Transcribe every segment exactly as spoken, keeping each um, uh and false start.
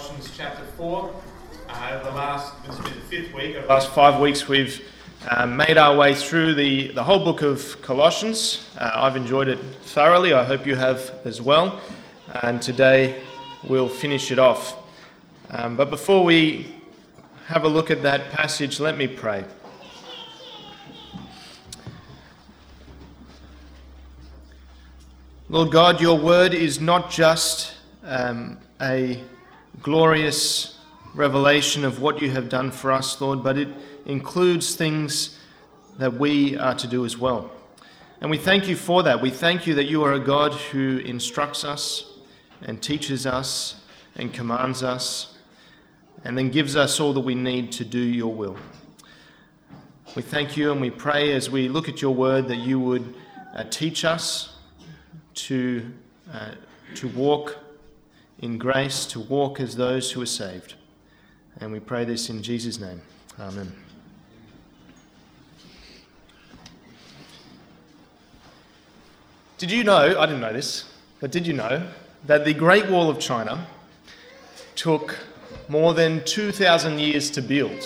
Colossians chapter four. Uh, over the last, this will be the fifth week, over the last five weeks we've uh, made our way through the, the whole book of Colossians. Uh, I've enjoyed it thoroughly, I hope you have as well. And today we'll finish it off. Um, but before we have a look at that passage, let me pray. Lord God, your word is not just um, a glorious revelation of what you have done for us, Lord, but it includes things that we are to do as well. And we thank you for that. We thank you that you are a God who instructs us and teaches us and commands us and then gives us all that we need to do your will. We thank you and we pray as we look at your word that you would uh, teach us to uh, to walk in grace, to walk as those who are saved. And we pray this in Jesus' name. Amen. Did you know, I didn't know this, but did you know that the Great Wall of China took more than two thousand years to build?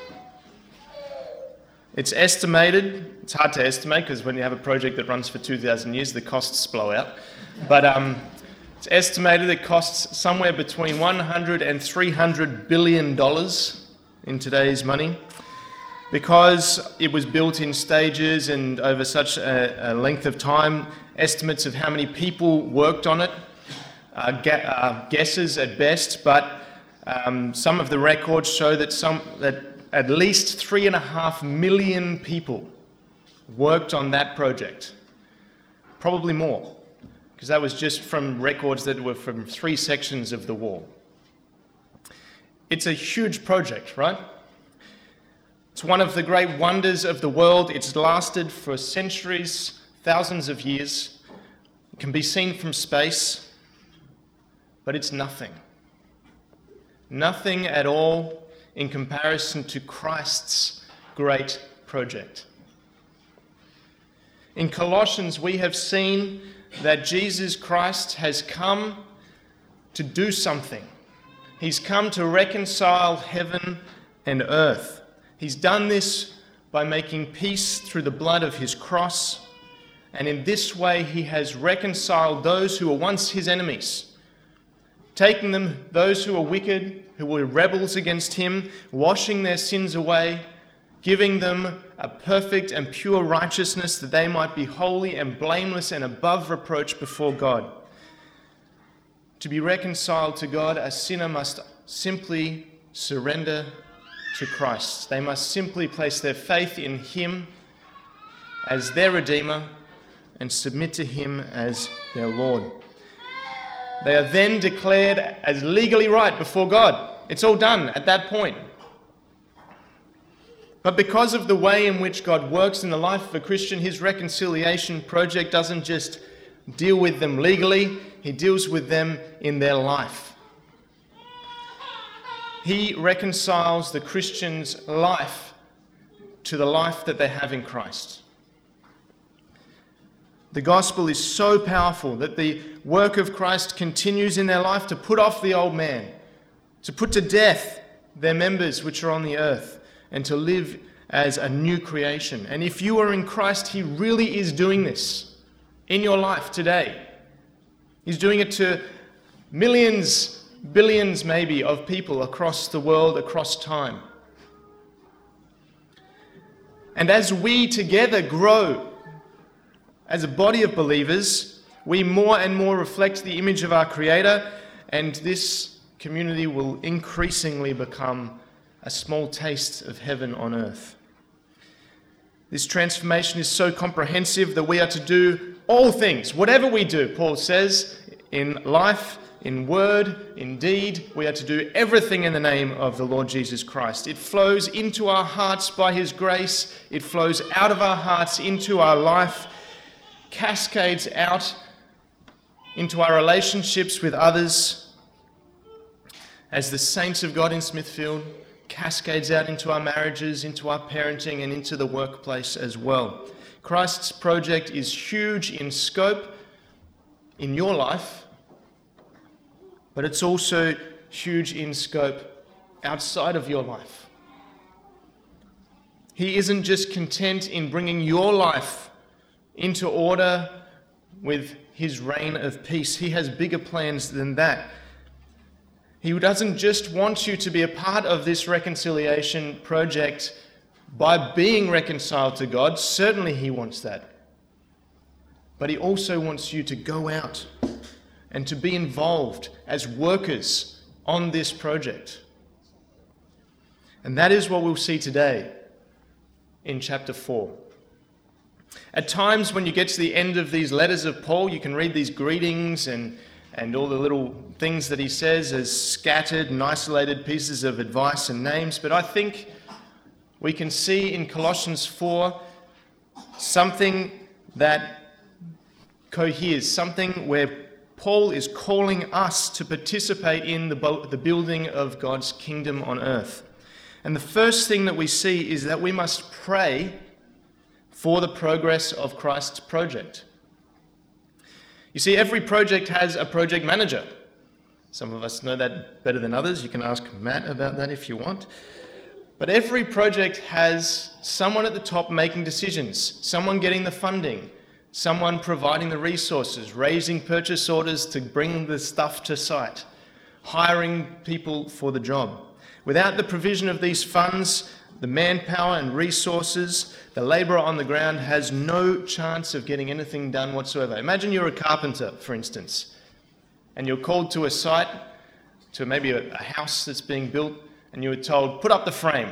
It's estimated, it's hard to estimate because when you have a project that runs for two thousand years, the costs blow out. But um, it's estimated it costs somewhere between one hundred and three hundred billion dollars in today's money because it was built in stages and over such a, a length of time. Estimates of how many people worked on it are ga- uh, guesses at best, but um, some of the records show that some that at least three and a half million people worked on that project. Probably more, because that was just from records that were from three sections of the wall. It's a huge project, right? It's one of the great wonders of the world. It's lasted for centuries, thousands of years. It can be seen from space, but it's nothing. Nothing at all in comparison to Christ's great project. In Colossians, we have seen that Jesus Christ has come to do something. He's come to reconcile heaven and earth. He's done this by making peace through the blood of his cross, and in this way he has reconciled those who were once his enemies, taking them, those who were wicked, who were rebels against him, washing their sins away, giving them a perfect and pure righteousness that they might be holy and blameless and above reproach before God. To be reconciled to God, a sinner must simply surrender to Christ. They must simply place their faith in him as their Redeemer and submit to him as their Lord. They are then declared as legally right before God. It's all done at that point. But because of the way in which God works in the life of a Christian, his reconciliation project doesn't just deal with them legally, he deals with them in their life. He reconciles the Christian's life to the life that they have in Christ. The gospel is so powerful that the work of Christ continues in their life to put off the old man, to put to death their members which are on the earth, and to live as a new creation. And if you are in Christ, he really is doing this in your life today. He's doing it to millions, billions maybe, of people across the world, across time. And as we together grow as a body of believers, we more and more reflect the image of our Creator, and this community will increasingly become a small taste of heaven on earth. This transformation is so comprehensive that we are to do all things, whatever we do, Paul says, in life, in word, in deed, we are to do everything in the name of the Lord Jesus Christ. It flows into our hearts by his grace. It flows out of our hearts into our life, cascades out into our relationships with others, as the saints of God in Smithfield, cascades out into our marriages, into our parenting, and into the workplace as well. Christ's project is huge in scope in your life, but it's also huge in scope outside of your life. He isn't just content in bringing your life into order with his reign of peace. He has bigger plans than that. He doesn't just want you to be a part of this reconciliation project by being reconciled to God. Certainly he wants that. But he also wants you to go out and to be involved as workers on this project. And that is what we'll see today in chapter four. At times when you get to the end of these letters of Paul, you can read these greetings and, and all the little things that he says as scattered and isolated pieces of advice and names. But I think we can see in Colossians four something that coheres, something where Paul is calling us to participate in the, the building of God's kingdom on earth. And the first thing that we see is that we must pray for the progress of Christ's project. You see, every project has a project manager. Some of us know that better than others. You can ask Matt about that if you want. But every project has someone at the top making decisions, someone getting the funding, someone providing the resources, raising purchase orders to bring the stuff to site, hiring people for the job. Without the provision of these funds, the manpower and resources, the labourer on the ground has no chance of getting anything done whatsoever. Imagine you're a carpenter, for instance, and you're called to a site, to maybe a, a house that's being built, and you were told, put up the frame.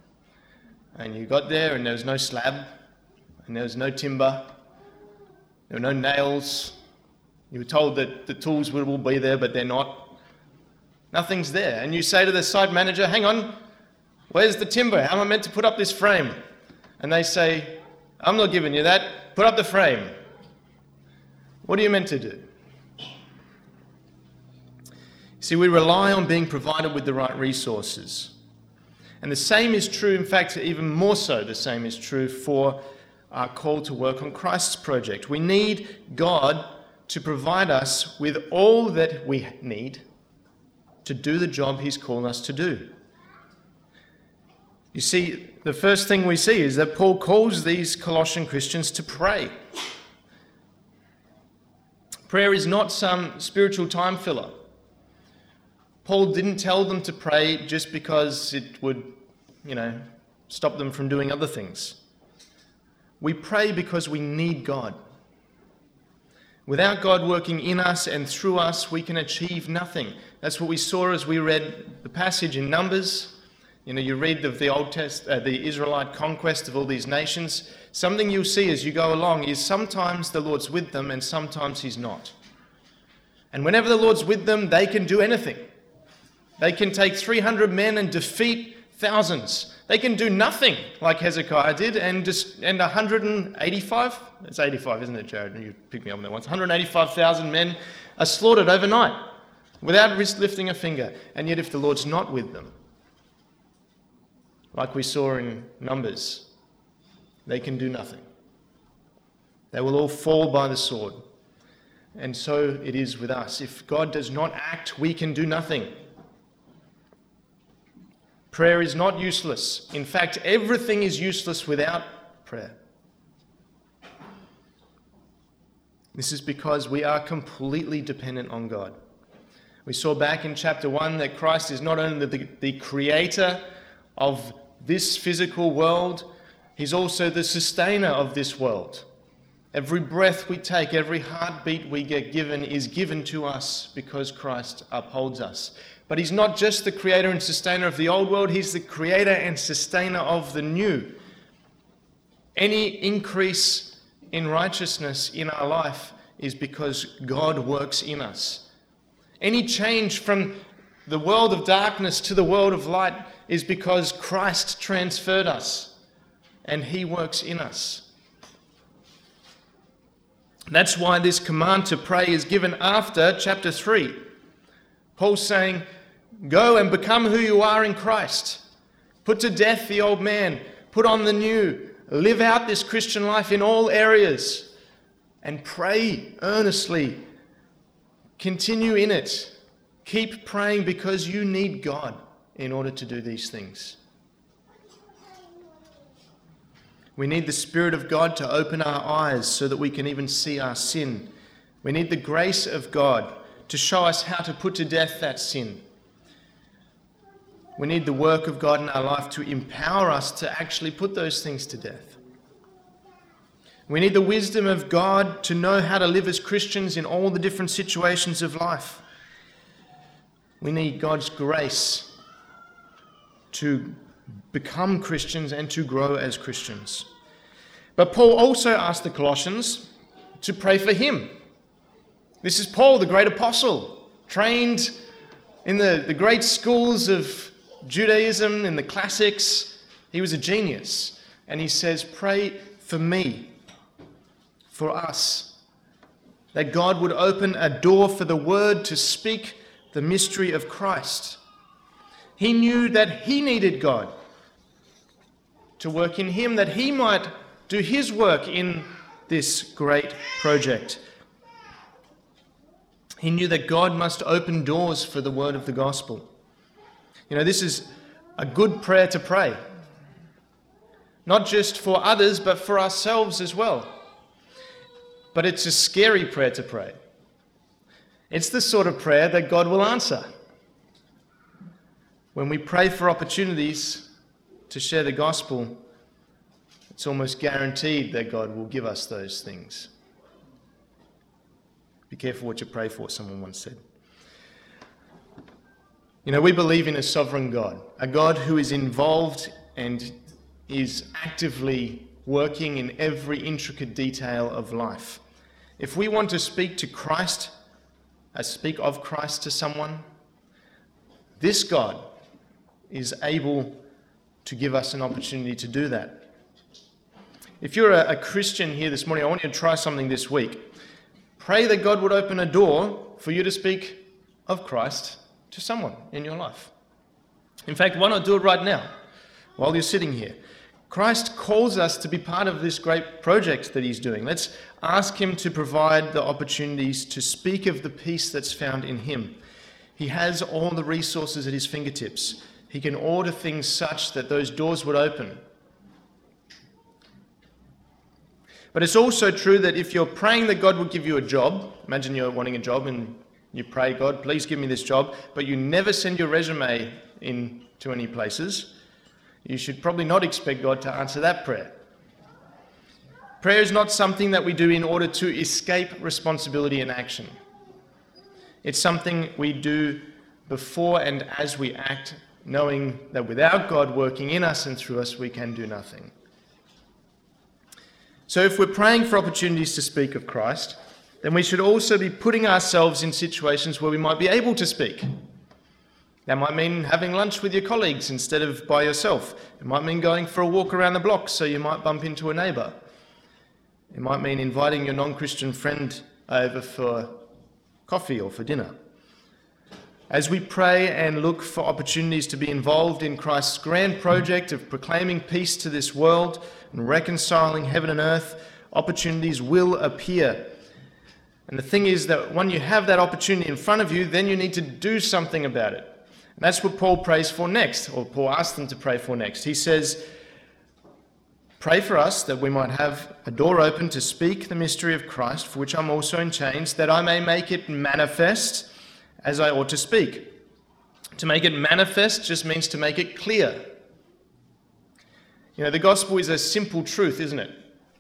And you got there and there was no slab, and there was no timber, there were no nails. You were told that the tools will be there, but they're not. Nothing's there. And you say to the site manager, hang on, where's the timber? How am I meant to put up this frame? And they say, I'm not giving you that. Put up the frame. What are you meant to do? See, we rely on being provided with the right resources. And the same is true, in fact, even more so, the same is true for our call to work on Christ's project. We need God to provide us with all that we need to do the job he's called us to do. You see, the first thing we see is that Paul calls these Colossian Christians to pray. Prayer is not some spiritual time filler. Paul didn't tell them to pray just because it would, you know, stop them from doing other things. We pray because we need God. Without God working in us and through us, we can achieve nothing. That's what we saw as we read the passage in Numbers. You know, you read of the Old Test, uh, the Israelite conquest of all these nations. Something you'll see as you go along is sometimes the Lord's with them and sometimes he's not. And whenever the Lord's with them, they can do anything. They can take three hundred men and defeat thousands. They can do nothing like Hezekiah did, and just and one hundred eighty-five, it's eighty-five, isn't it, Jared? You picked me up on that once. one hundred eighty-five thousand men are slaughtered overnight without lifting a finger. And yet if the Lord's not with them, like we saw in Numbers, they can do nothing. They will all fall by the sword. And so it is with us. If God does not act, we can do nothing. Prayer is not useless. In fact, everything is useless without prayer. This is because we are completely dependent on God. We saw back in chapter one that Christ is not only the, the creator of this physical world, he's also the sustainer of this world. Every breath we take, every heartbeat we get given is given to us because Christ upholds us. But he's not just the creator and sustainer of the old world, he's the creator and sustainer of the new. Any increase in righteousness in our life is because God works in us. Any change from the world of darkness to the world of light is because Christ transferred us and he works in us. That's why this command to pray is given after chapter three. Paul's saying, go and become who you are in Christ. Put to death the old man. Put on the new. Live out this Christian life in all areas. And pray earnestly. Continue in it. Keep praying because you need God in order to do these things. We need the Spirit of God to open our eyes so that we can even see our sin. We need the grace of God to show us how to put to death that sin. We need the work of God in our life to empower us to actually put those things to death. We need the wisdom of God to know how to live as Christians in all the different situations of life. We need God's grace to become Christians and to grow as Christians. But Paul also asked the Colossians to pray for him. This is Paul, the great apostle, trained in the, the great schools of Judaism, in the classics. He was a genius. And he says, pray for me, for us, that God would open a door for the word to speak the mystery of Christ. He knew that he needed God to work in him, that he might do his work in this great project. He knew that God must open doors for the word of the gospel. You know, this is a good prayer to pray. Not just for others, but for ourselves as well. But it's a scary prayer to pray. It's the sort of prayer that God will answer. When we pray for opportunities to share the gospel, it's almost guaranteed that God will give us those things. Be careful what you pray for, someone once said. You know, we believe in a sovereign God, a God who is involved and is actively working in every intricate detail of life. If we want to speak to Christ, uh, speak of Christ to someone, this God is able to give us an opportunity to do that. If you're a, a Christian here this morning, I want you to try something this week. Pray that God would open a door for you to speak of Christ to someone in your life. In fact, why not do it right now while you're sitting here? Christ calls us to be part of this great project that he's doing. Let's ask him to provide the opportunities to speak of the peace that's found in him. He has all the resources at his fingertips. He can order things such that those doors would open. But it's also true that if you're praying that God will give you a job, imagine you're wanting a job and you pray, God, please give me this job, but you never send your resume in to any places, you should probably not expect God to answer that prayer. Prayer is not something that we do in order to escape responsibility and action. It's something we do before and as we act, knowing that without God working in us and through us, we can do nothing. So if we're praying for opportunities to speak of Christ, then we should also be putting ourselves in situations where we might be able to speak. That might mean having lunch with your colleagues instead of by yourself. It might mean going for a walk around the block so you might bump into a neighbour. It might mean inviting your non-Christian friend over for coffee or for dinner. As we pray and look for opportunities to be involved in Christ's grand project of proclaiming peace to this world and reconciling heaven and earth, opportunities will appear. And the thing is that when you have that opportunity in front of you, then you need to do something about it. And that's what Paul prays for next, or Paul asks them to pray for next. He says, pray for us that we might have a door open to speak the mystery of Christ, for which I'm also in chains, that I may make it manifest as I ought to speak. To make it manifest just means to make it clear. You know, the gospel is a simple truth, isn't it?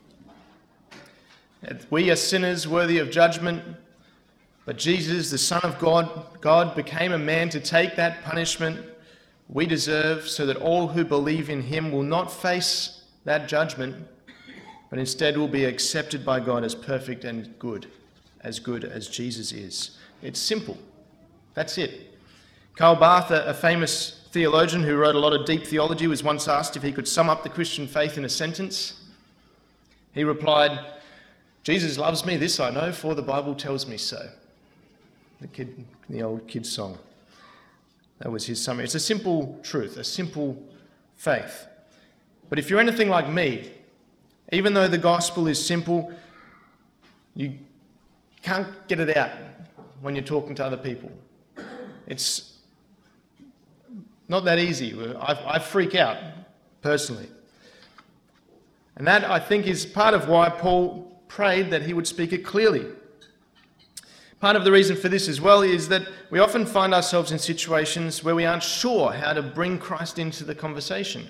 That we are sinners worthy of judgment, but Jesus, the Son of God, God became a man to take that punishment we deserve so that all who believe in him will not face that judgment, but instead will be accepted by God as perfect and good, as good as Jesus is. It's simple. That's it. Karl Barth, a famous theologian who wrote a lot of deep theology, was once asked if he could sum up the Christian faith in a sentence. He replied, Jesus loves me, this I know, for the Bible tells me so. The kid, the old kid's song. That was his summary. It's a simple truth, a simple faith. But if you're anything like me, even though the gospel is simple, you can't get it out when you're talking to other people. It's not that easy. I, I freak out personally. And that, I think, is part of why Paul prayed that he would speak it clearly. Part of the reason for this as well is that we often find ourselves in situations where we aren't sure how to bring Christ into the conversation.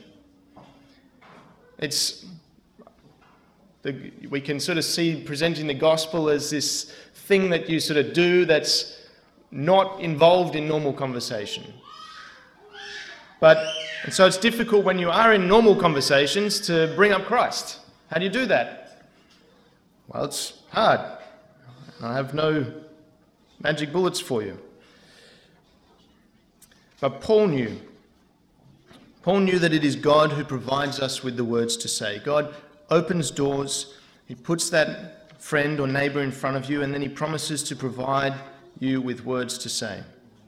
It's the, we can sort of see presenting the gospel as this thing that you sort of do that's not involved in normal conversation. But, and so it's difficult when you are in normal conversations to bring up Christ. How do you do that? Well, it's hard. I have no magic bullets for you. But Paul knew. Paul knew that it is God who provides us with the words to say. God opens doors. He puts that friend or neighbour in front of you, and then he promises to provide you with words to say.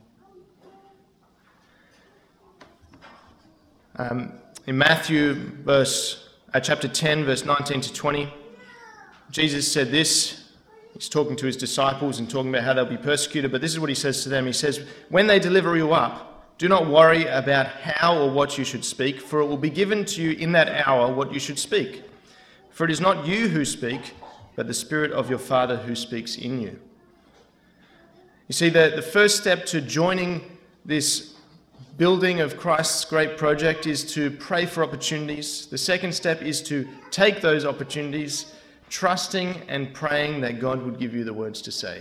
Um, in Matthew verse, uh, chapter ten, verse nineteen to twenty, Jesus said this. He's talking to his disciples and talking about how they'll be persecuted, but this is what he says to them. He says, "When they deliver you up, do not worry about how or what you should speak, for it will be given to you in that hour what you should speak. For it is not you who speak, but the Spirit of your Father who speaks in you." You see, the, the first step to joining this building of Christ's great project is to pray for opportunities. The second step is to take those opportunities, trusting and praying that God would give you the words to say.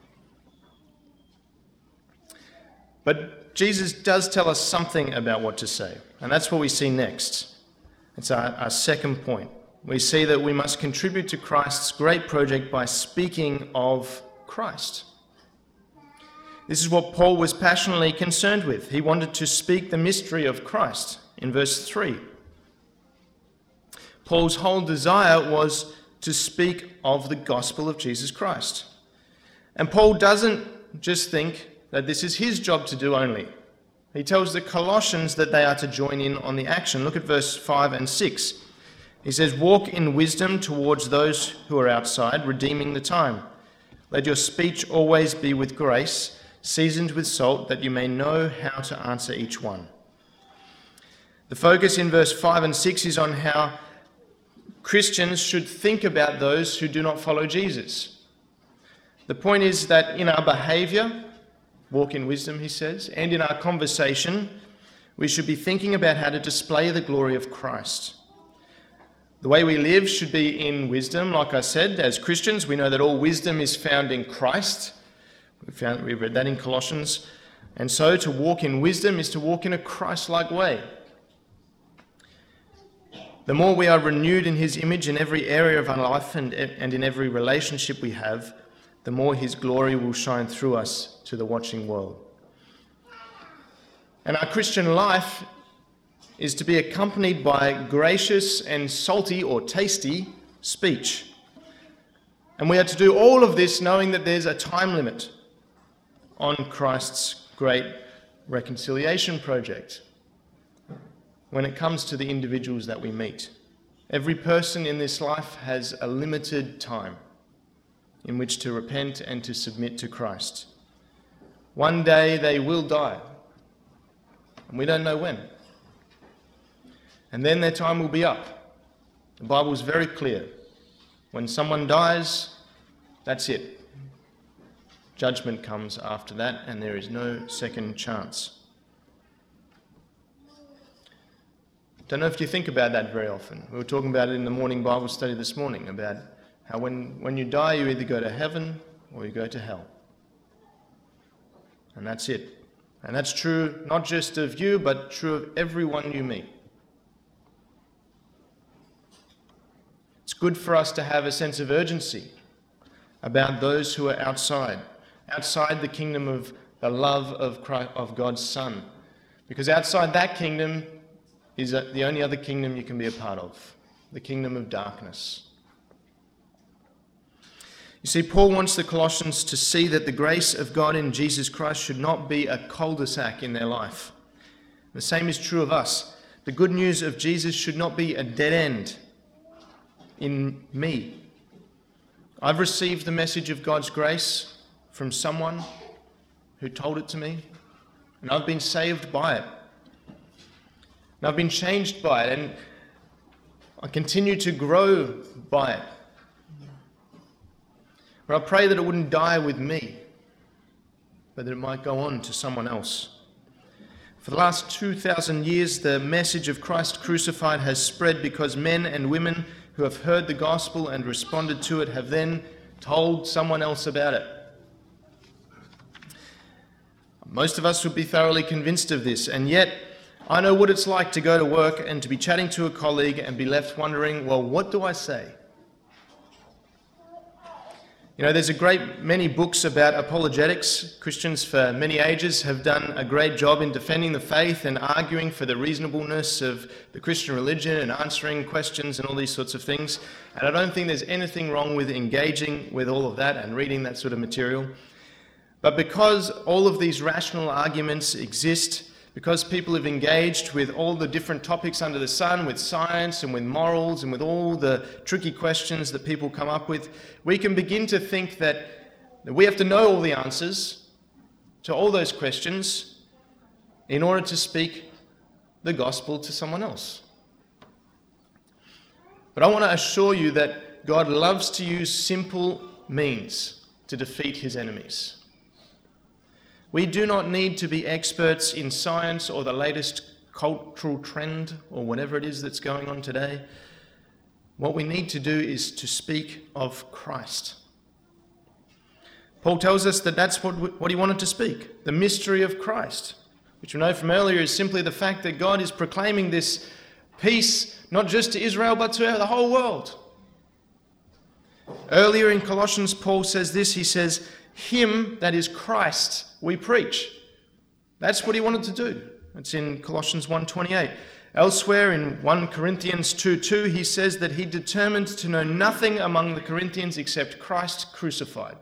But Jesus does tell us something about what to say, and that's what we see next. It's our, our second point. We see that we must contribute to Christ's great project by speaking of Christ. This is what Paul was passionately concerned with. He wanted to speak the mystery of Christ in verse three. Paul's whole desire was to speak of the gospel of Jesus Christ. And Paul doesn't just think that this is his job to do only. He tells the Colossians that they are to join in on the action. Look at verse five and six. He says, "Walk in wisdom towards those who are outside, redeeming the time. Let your speech always be with grace, seasoned with salt, that you may know how to answer each one." The focus in verse five and six is on how Christians should think about those who do not follow Jesus. The point is that in our behaviour, walk in wisdom, he says, and in our conversation, we should be thinking about how to display the glory of Christ. The way we live should be in wisdom. Like I said, as Christians, we know that all wisdom is found in Christ. We found, we read that in Colossians. And so to walk in wisdom is to walk in a Christ-like way. The more we are renewed in his image in every area of our life and, and in every relationship we have, the more his glory will shine through us to the watching world. And our Christian life is to be accompanied by gracious and salty or tasty speech. And we are to do all of this knowing that there's a time limit on Christ's great reconciliation project when it comes to the individuals that we meet. Every person in this life has a limited time in which to repent and to submit to Christ. One day they will die, and we don't know when. And then their time will be up. The Bible is very clear. When someone dies, that's it. Judgment comes after that, and there is no second chance. Don't know if you think about that very often. We were talking about it in the morning Bible study this morning, about how when, when you die, you either go to heaven or you go to hell. And that's it. And that's true not just of you, but true of everyone you meet. It's good for us to have a sense of urgency about those who are outside, outside the kingdom of the love of Christ, of God's Son. Because outside that kingdom is the only other kingdom you can be a part of, the kingdom of darkness. You see, Paul wants the Colossians to see that the grace of God in Jesus Christ should not be a cul-de-sac in their life. The same is true of us. The good news of Jesus should not be a dead end in me. I've received the message of God's grace from someone who told it to me. And I've been saved by it. And I've been changed by it. And I continue to grow by it. But I pray that it wouldn't die with me, but that it might go on to someone else. For the last two thousand years, the message of Christ crucified has spread because men and women who have heard the gospel and responded to it have then told someone else about it. Most of us would be thoroughly convinced of this, and yet I know what it's like to go to work and to be chatting to a colleague and be left wondering, well, what do I say? You know, there's a great many books about apologetics. Christians for many ages have done a great job in defending the faith and arguing for the reasonableness of the Christian religion and answering questions and all these sorts of things. And I don't think there's anything wrong with engaging with all of that and reading that sort of material. But because all of these rational arguments exist, because people have engaged with all the different topics under the sun, with science and with morals and with all the tricky questions that people come up with, we can begin to think that, that we have to know all the answers to all those questions in order to speak the gospel to someone else. But I want to assure you that God loves to use simple means to defeat his enemies. We do not need to be experts in science or the latest cultural trend or whatever it is that's going on today. What we need to do is to speak of Christ. Paul tells us that that's what, what he wanted to speak, the mystery of Christ, which we know from earlier is simply the fact that God is proclaiming this peace not just to Israel but to the whole world. Earlier in Colossians, Paul says this, he says, him, that is Christ, we preach. That's what he wanted to do. It's in Colossians one twenty-eight. Elsewhere in First Corinthians two two, he says that he determined to know nothing among the Corinthians except Christ crucified.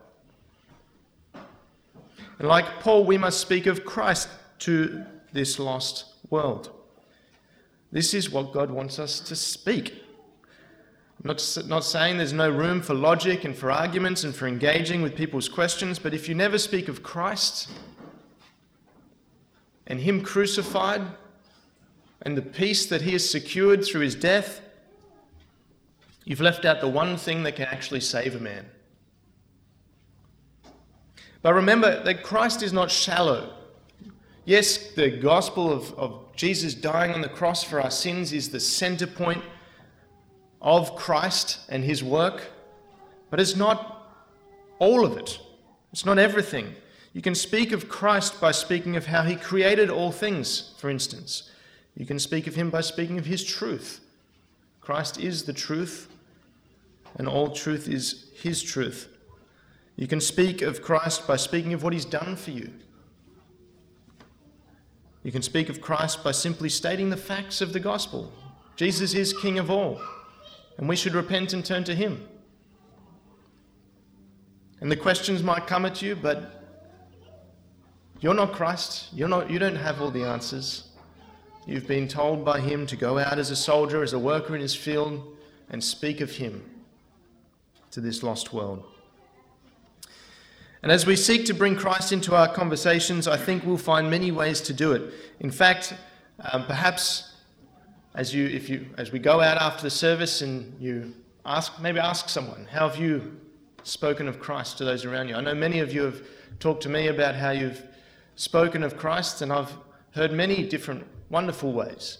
And like Paul, we must speak of Christ to this lost world. This is what God wants us to speak. I'm not, not saying there's no room for logic and for arguments and for engaging with people's questions, but if you never speak of Christ and him crucified and the peace that he has secured through his death, you've left out the one thing that can actually save a man. But remember that Christ is not shallow. Yes, the gospel of, of Jesus dying on the cross for our sins is the center point of Christ and his work, but it's not all of it. It's not everything. You can speak of Christ by speaking of how he created all things, for instance. You can speak of him by speaking of his truth. Christ is the truth, and all truth is his truth. You can speak of Christ by speaking of what he's done for you. You can speak of Christ by simply stating the facts of the gospel. Jesus is King of all. And we should repent and turn to him. And the questions might come at you, but you're not Christ. You're not, you don't have all the answers. You've been told by him to go out as a soldier, as a worker in his field, and speak of him to this lost world. And as we seek to bring Christ into our conversations, I think we'll find many ways to do it. In fact, um, perhaps As you, if you, as we go out after the service and you ask, maybe ask someone, how have you spoken of Christ to those around you? I know many of you have talked to me about how you've spoken of Christ, and I've heard many different wonderful ways.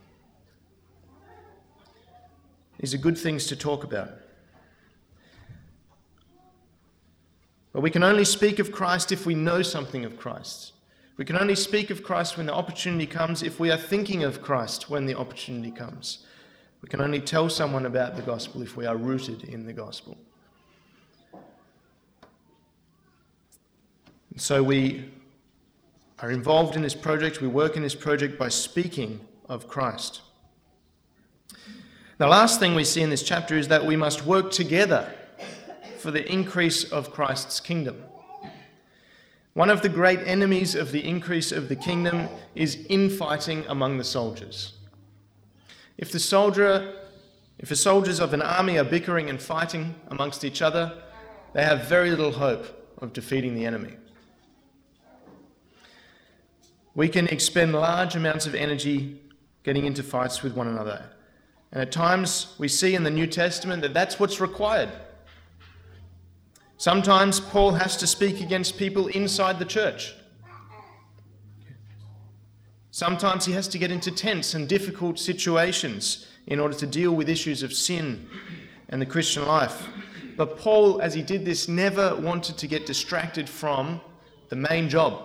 These are good things to talk about. But we can only speak of Christ if we know something of Christ. We can only speak of Christ when the opportunity comes if we are thinking of Christ when the opportunity comes. We can only tell someone about the gospel if we are rooted in the gospel. And so we are involved in this project, we work in this project by speaking of Christ. The last thing we see in this chapter is that we must work together for the increase of Christ's kingdom. One of the great enemies of the increase of the kingdom is infighting among the soldiers. If the soldier, if the soldiers of an army are bickering and fighting amongst each other, they have very little hope of defeating the enemy. we can expend large amounts of energy getting into fights with one another. And at times we see in the New Testament that that's what's required. Sometimes Paul has to speak against people inside the church. Sometimes he has to get into tense and difficult situations in order to deal with issues of sin and the Christian life. But Paul, as he did this, never wanted to get distracted from the main job.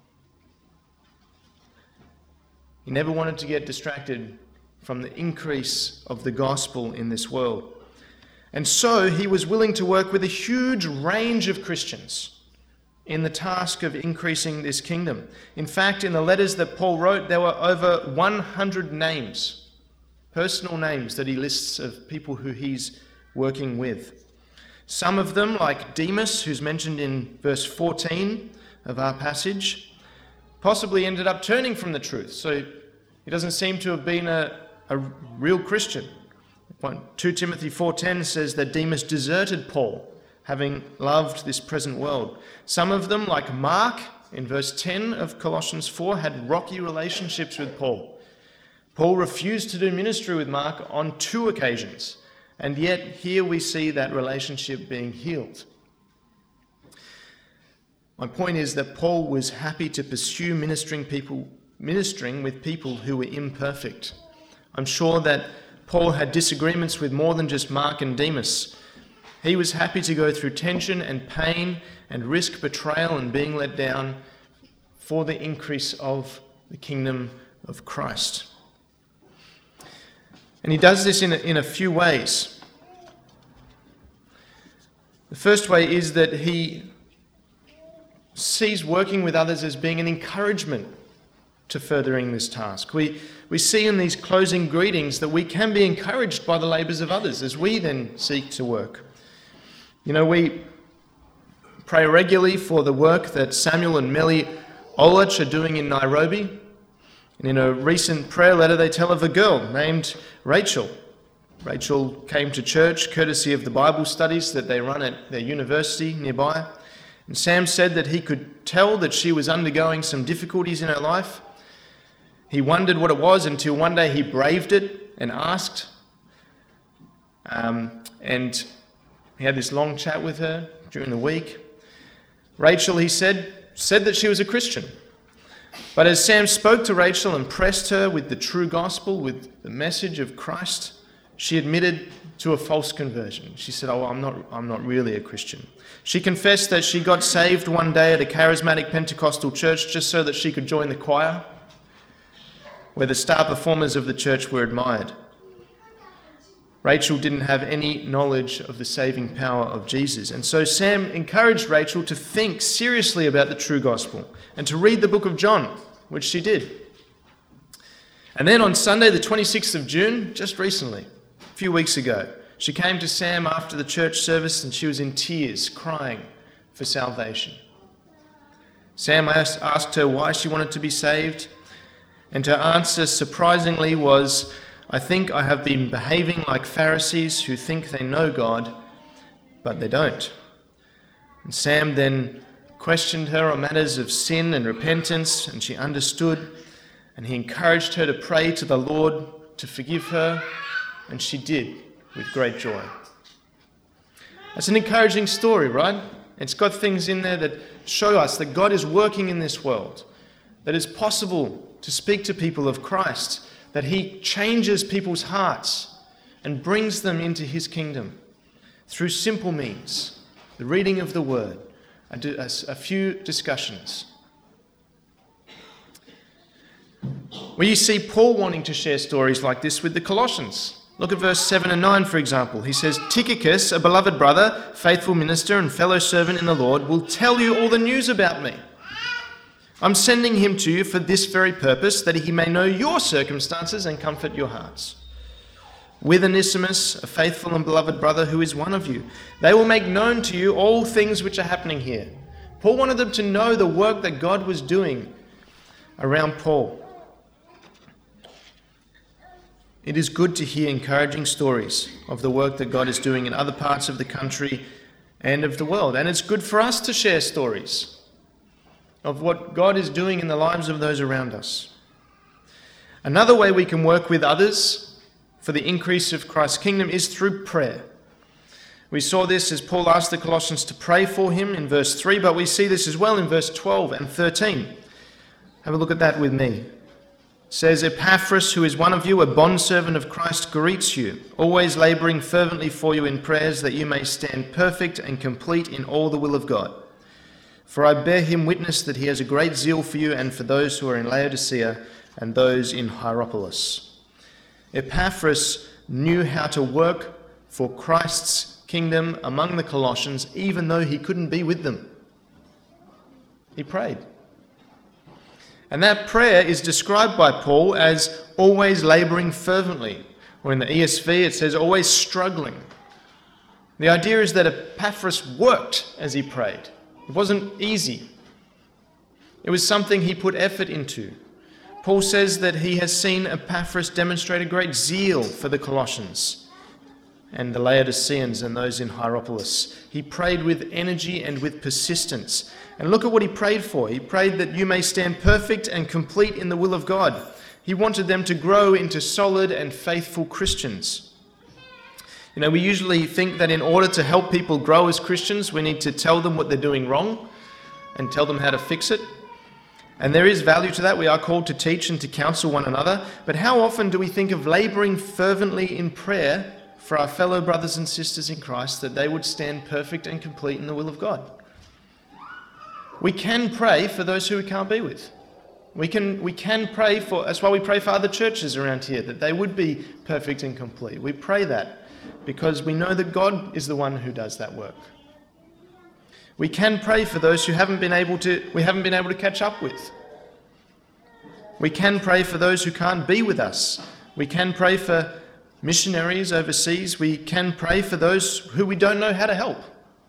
He never wanted to get distracted from the increase of the gospel in this world. And so he was willing to work with a huge range of Christians in the task of increasing this kingdom. In fact, in the letters that Paul wrote, there were over one hundred names, personal names that he lists of people who he's working with. Some of them, like Demas, who's mentioned in verse fourteen of our passage, possibly ended up turning from the truth. So he doesn't seem to have been a, a real Christian. Second Timothy four ten says that Demas deserted Paul, having loved this present world. Some of them, like Mark, in verse ten of Colossians four, had rocky relationships with Paul. Paul refused to do ministry with Mark on two occasions, and yet here we see that relationship being healed. My point is that Paul was happy to pursue ministering people, ministering with people who were imperfect. I'm sure that Paul had disagreements with more than just Mark and Demas. He was happy to go through tension and pain and risk betrayal and being let down for the increase of the kingdom of Christ. And he does this in a, in a few ways. The first way is that he sees working with others as being an encouragement to furthering this task. We, we see in these closing greetings that we can be encouraged by the labours of others as we then seek to work. You know, we pray regularly for the work that Samuel and Melly Olach are doing in Nairobi. And in a recent prayer letter, they tell of a girl named Rachel. Rachel came to church courtesy of the Bible studies that they run at their university nearby. And Sam said that he could tell that she was undergoing some difficulties in her life. He wondered what it was until one day he braved it and asked. Um, and he had this long chat with her during the week. Rachel, he said, said that she was a Christian. But as Sam spoke to Rachel and pressed her with the true gospel, with the message of Christ, she admitted to a false conversion. She said, oh, I'm not, I'm not really a Christian. She confessed that she got saved one day at a charismatic Pentecostal church just so that she could join the choir, where the star performers of the church were admired. Rachel didn't have any knowledge of the saving power of Jesus. And so Sam encouraged Rachel to think seriously about the true gospel and to read the book of John, which she did. And then on Sunday, the twenty-sixth of June, just recently, a few weeks ago, she came to Sam after the church service and she was in tears, crying for salvation. Sam asked, asked her why she wanted to be saved, and her answer, surprisingly, was, I think I have been behaving like Pharisees who think they know God, but they don't. And Sam then questioned her on matters of sin and repentance, and she understood, and he encouraged her to pray to the Lord to forgive her, and she did with great joy. That's an encouraging story, right? It's got things in there that show us that God is working in this world, that it's possible to speak to people of Christ, that he changes people's hearts and brings them into his kingdom through simple means, the reading of the word, a, a few discussions. Well, you see Paul wanting to share stories like this with the Colossians. Look at verse seven and nine, for example. He says, Tychicus, a beloved brother, faithful minister and fellow servant in the Lord, will tell you all the news about me. I'm sending him to you for this very purpose, that he may know your circumstances and comfort your hearts. With Onesimus, a faithful and beloved brother who is one of you, they will make known to you all things which are happening here. Paul wanted them to know the work that God was doing around Paul. It is good to hear encouraging stories of the work that God is doing in other parts of the country and of the world. And it's good for us to share stories. of what God is doing in the lives of those around us. Another way we can work with others for the increase of Christ's kingdom is through prayer. We saw this as Paul asked the Colossians to pray for him in verse three, but we see this as well in verse twelve and thirteen. Have a look at that with me. It says, Epaphras, who is one of you, a bondservant of Christ, greets you, always labouring fervently for you in prayers, that you may stand perfect and complete in all the will of God. For I bear him witness that he has a great zeal for you and for those who are in Laodicea and those in Hierapolis. Epaphras knew how to work for Christ's kingdom among the Colossians, even though he couldn't be with them. He prayed. And that prayer is described by Paul as always labouring fervently. Or in the E S V it says always struggling. The idea is that Epaphras worked as he prayed. It wasn't easy. It was something he put effort into. Paul says that he has seen Epaphras demonstrate a great zeal for the Colossians and the Laodiceans and those in Hierapolis. He prayed with energy and with persistence. And look at what he prayed for. He prayed that you may stand perfect and complete in the will of God. He wanted them to grow into solid and faithful Christians. You know, we usually think that in order to help people grow as Christians, we need to tell them what they're doing wrong and tell them how to fix it. And there is value to that. We are called to teach and to counsel one another. But how often do we think of labouring fervently in prayer for our fellow brothers and sisters in Christ, that they would stand perfect and complete in the will of God? We can pray for those who we can't be with. We can we can pray for, that's why we pray for other churches around here, that they would be perfect and complete. We pray that because we know that God is the one who does that work. We can pray for those who haven't been able to we haven't been able to catch up with. We can pray for those who can't be with us. We can pray for missionaries overseas. We can pray for those who we don't know how to help.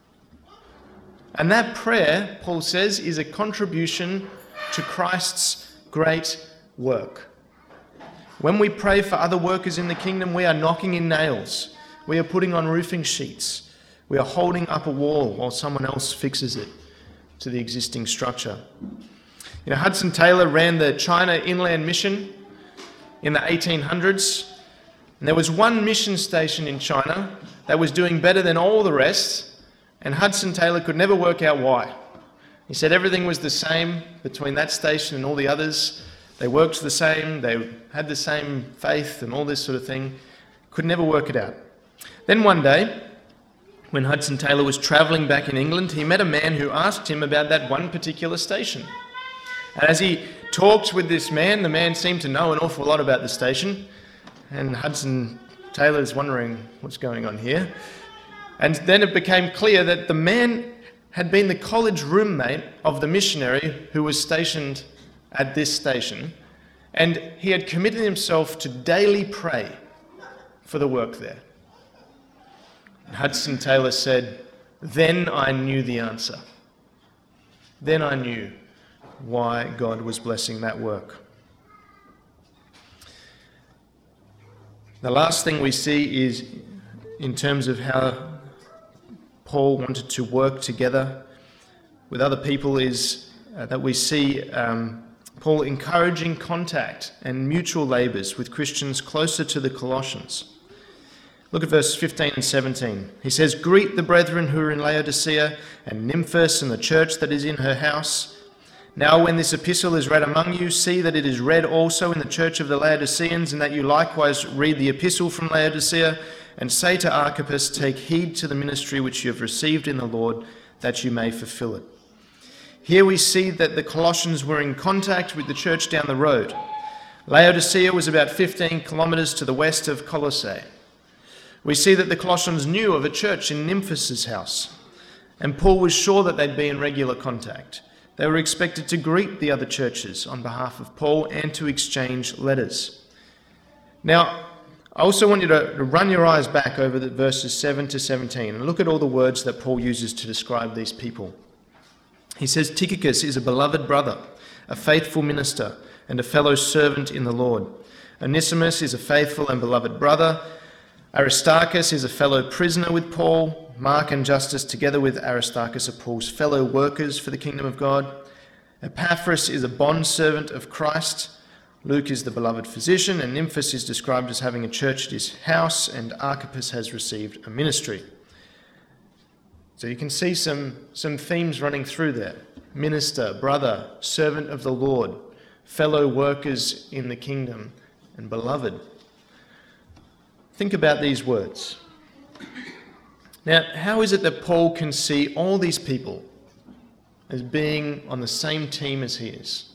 And that prayer, Paul says, is a contribution to Christ's great work. When we pray for other workers in the kingdom, we are knocking in nails. We are putting on roofing sheets. We are holding up a wall while someone else fixes it to the existing structure. You know, Hudson Taylor ran the China Inland Mission in the eighteen hundreds. And there was one mission station in China that was doing better than all the rest, and Hudson Taylor could never work out why. He said everything was the same between that station and all the others. They worked the same, they had the same faith and all this sort of thing. Could never work it out. Then one day, when Hudson Taylor was travelling back in England, he met a man who asked him about that one particular station. And as he talked with this man, the man seemed to know an awful lot about the station. And Hudson Taylor's wondering what's going on here. And then it became clear that the man had been the college roommate of the missionary who was stationed at this station. And he had committed himself to daily pray for the work there. And Hudson Taylor said, then I knew the answer. Then I knew why God was blessing that work. The last thing we see is in terms of how Paul wanted to work together with other people is uh, that we see um, Paul encouraging contact and mutual labours with Christians closer to the Colossians. Look at verse fifteen and seventeen. He says, greet the brethren who are in Laodicea and Nymphas and the church that is in her house. Now when this epistle is read among you, see that it is read also in the church of the Laodiceans, and that you likewise read the epistle from Laodicea, and say to Archippus, take heed to the ministry which you have received in the Lord, that you may fulfill it. Here we see that the Colossians were in contact with the church down the road. Laodicea was about fifteen kilometres to the west of Colossae. We see that the Colossians knew of a church in Nymphas' house, and Paul was sure that they'd be in regular contact. They were expected to greet the other churches on behalf of Paul and to exchange letters. Now, I also want you to run your eyes back over the verses seven to seventeen and look at all the words that Paul uses to describe these people. He says, Tychicus is a beloved brother, a faithful minister, and a fellow servant in the Lord. Onesimus is a faithful and beloved brother. Aristarchus is a fellow prisoner with Paul. Mark and Justus, together with Aristarchus, are Paul's fellow workers for the kingdom of God. Epaphras is a bondservant of Christ. Luke is the beloved physician, and Nymphas is described as having a church at his house, and Archippus has received a ministry. So you can see some, some themes running through there. Minister, brother, servant of the Lord, fellow workers in the kingdom, and beloved. Think about these words. Now, how is it that Paul can see all these people as being on the same team as he is?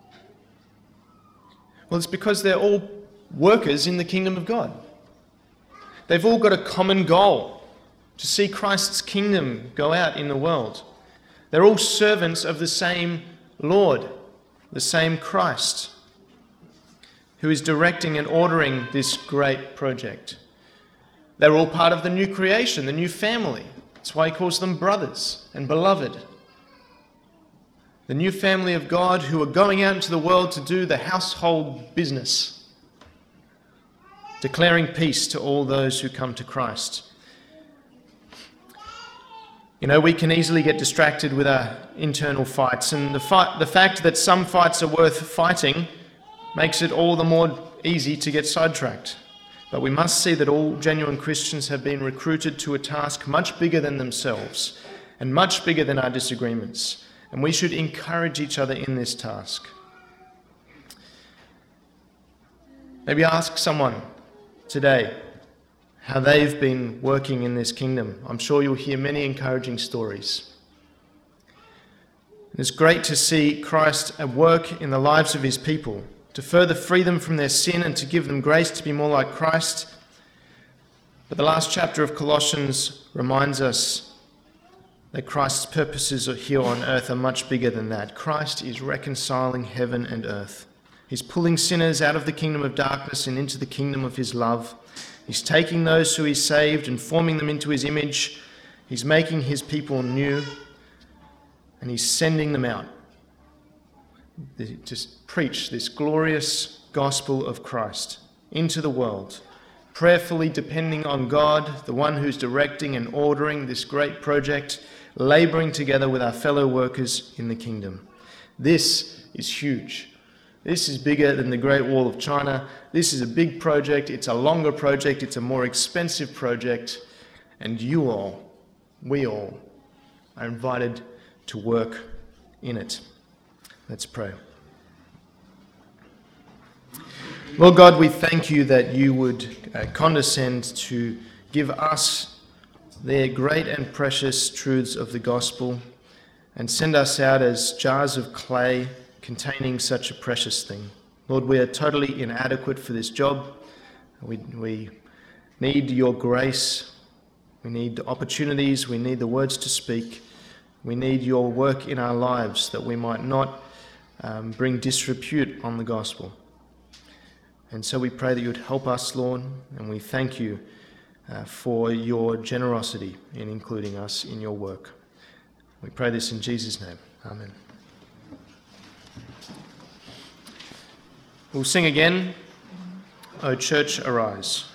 Well, it's because they're all workers in the kingdom of God. They've all got a common goal, to see Christ's kingdom go out in the world. They're all servants of the same Lord, the same Christ, who is directing and ordering this great project. They're all part of the new creation, the new family. That's why he calls them brothers and beloved. The new family of God who are going out into the world to do the household business, declaring peace to all those who come to Christ. You know, we can easily get distracted with our internal fights, and the, fight, the fact that some fights are worth fighting makes it all the more easy to get sidetracked. But we must see that all genuine Christians have been recruited to a task much bigger than themselves and much bigger than our disagreements, and we should encourage each other in this task. Maybe ask someone today how they've been working in this kingdom. I'm sure you'll hear many encouraging stories. It's great to see Christ at work in the lives of his people, to further free them from their sin and to give them grace to be more like Christ. But the last chapter of Colossians reminds us that Christ's purposes here on earth are much bigger than that. Christ is reconciling heaven and earth. He's pulling sinners out of the kingdom of darkness and into the kingdom of his love. He's taking those who he's saved and forming them into his image. He's making his people new, and he's sending them out to preach this glorious gospel of Christ into the world, prayerfully depending on God, the one who's directing and ordering this great project, laboring together with our fellow workers in the kingdom. This is huge. This is bigger than the Great Wall of China. This is a big project. It's a longer project. It's a more expensive project. And you all, we all, are invited to work in it. Let's pray. Lord God, we thank you that you would uh, condescend to give us their great and precious truths of the gospel and send us out as jars of clay containing such a precious thing. Lord, we are totally inadequate for this job. We, we need your grace. We need opportunities. We need the words to speak. We need your work in our lives that we might not um, bring disrepute on the gospel. And so we pray that you would help us, Lord, and we thank you uh, for your generosity in including us in your work. We pray this in Jesus' name. Amen. We'll sing again, O Church, Arise.